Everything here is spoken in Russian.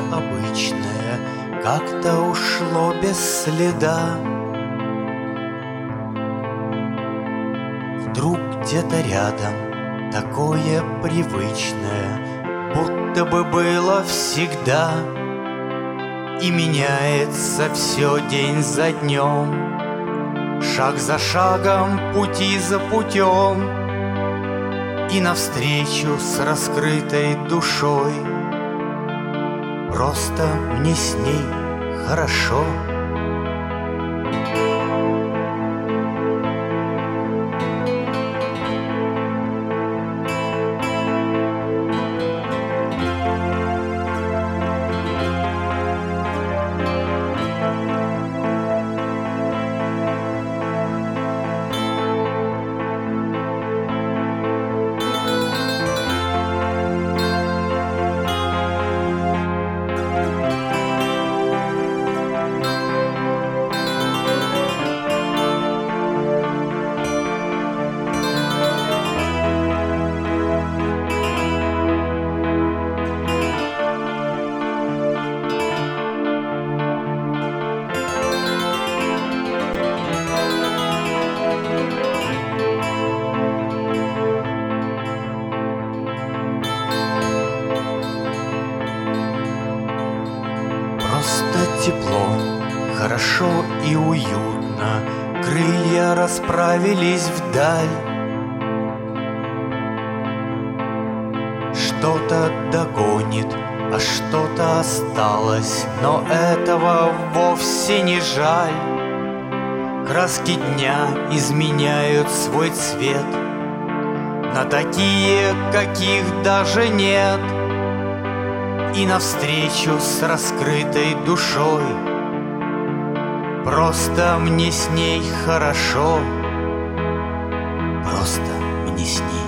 обычное как-то ушло без следа. Вдруг где-то рядом такое привычное, будто бы было всегда, и меняется все день за днем, шаг за шагом, пути за путем, и навстречу с раскрытой душой. Просто мне с ней хорошо. Тепло, хорошо и уютно, крылья расправились вдаль. Что-то догонит, а что-то осталось, но этого вовсе не жаль. Краски дня изменяют свой цвет на такие, каких даже нет. И навстречу с раскрытой душой просто мне с ней хорошо. Просто мне с ней